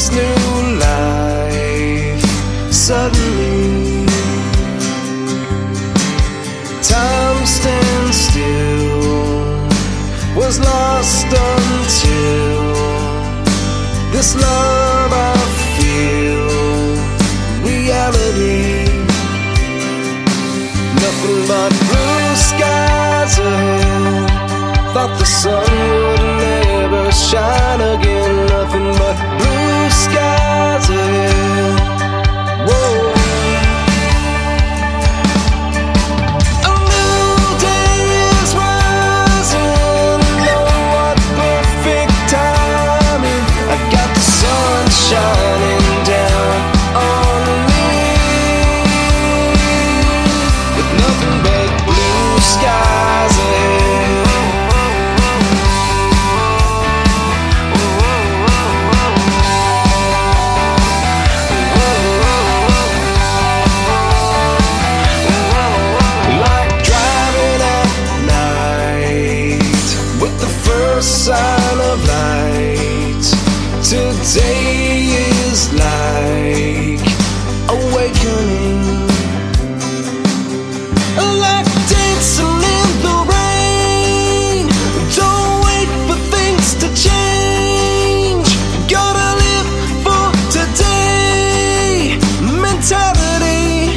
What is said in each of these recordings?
this new life. Suddenly, time stands still, was lost until this love I feel, reality. Nothing but blue skies ahead. Thought the sun would never shine again. Nothing but blue skies ahead. Whoa. A new day is rising. Oh, what perfect timing. I got the sun shining down on me, with nothing but blue skies ahead. Sign of light. Today is like awakening, like dancing in the rain. Don't wait for things to change. Gotta live for today mentality.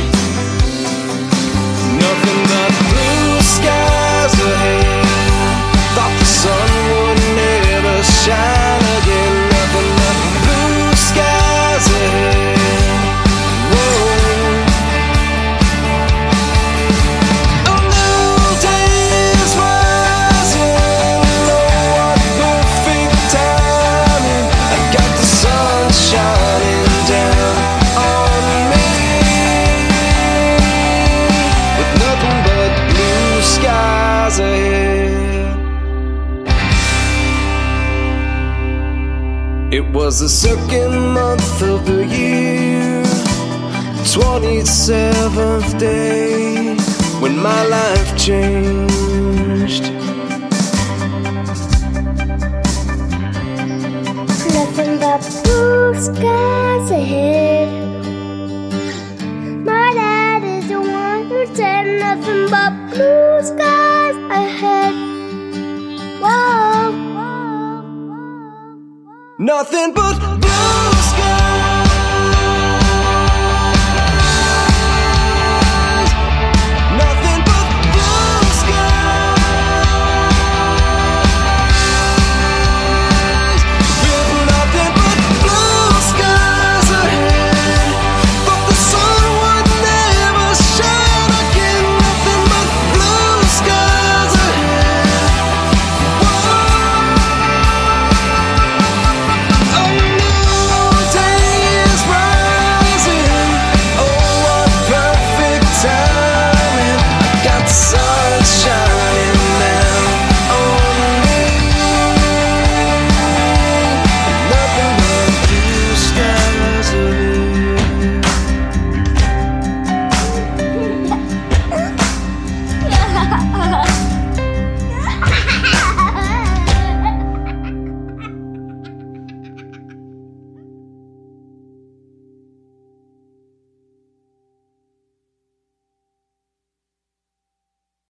Nothing but blue skies ahead. Thought the sun would never shine again. Nothing but blue skies ahead. Whoa. A new day is rising. Oh, what perfect timing. I got the sun shining down on me, with nothing but blue skies ahead. It was the second month of the year, 27th day, when my life changed. Nothing but blue skies ahead. My dad is the one who said nothing but blue skies ahead. Whoa. Nothing but blue skies.